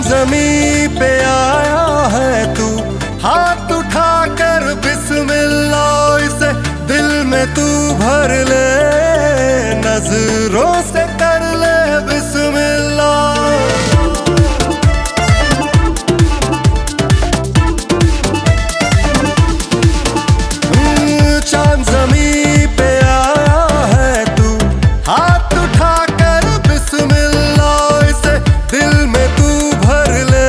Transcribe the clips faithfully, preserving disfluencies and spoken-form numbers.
जमीं पे आया है तू, हाथ उठाकर बिस्मिल्लाह इसे दिल में तू भर ले, नजरों से कर ले बिस्मिल्लाह। चांद जमीं पे आया है तू, हाथ उठाकर बिस्मिल्लाह इसे दिल में तू भर ले,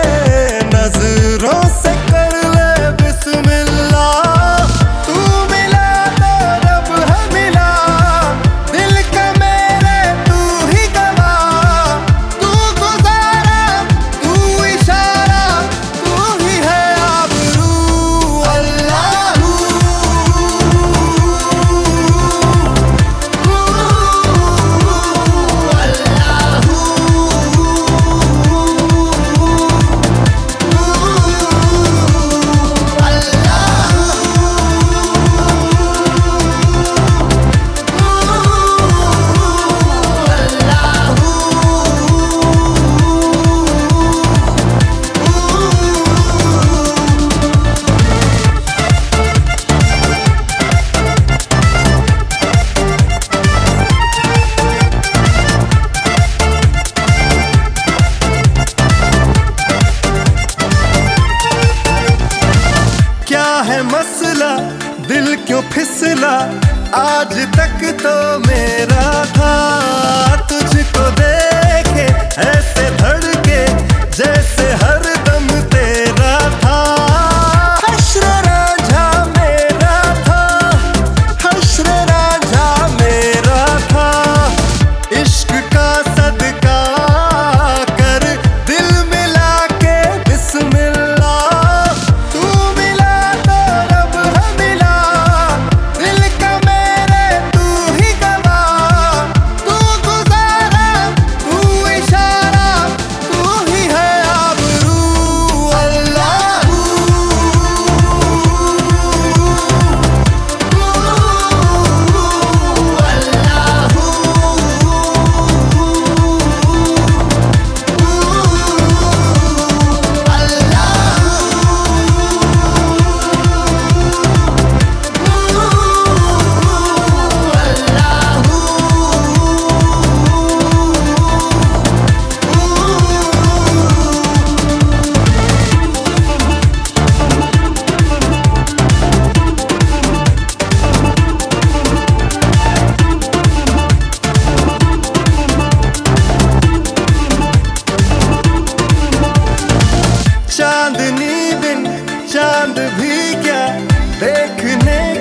नजरों से कर ले बिस्मिल्लाह। तू मिला तो रब है मिला, दिल का मेरे तू ही गवाह, तू गुजारा तू इशारा, तू ही है आबरू अल्लाह। है मसला दिल क्यों फिसला, आज तक तो मेरा था, तुझको देखे ऐसे धड़के जैसे हर दम तेरा था। हश्र रांझा मेरा था, हश्र रांझा मेरा था, इश्क का सदका कर दिल मिला के बिस्मिल्लाह। चांदनी बिन चांद भी क्या देखने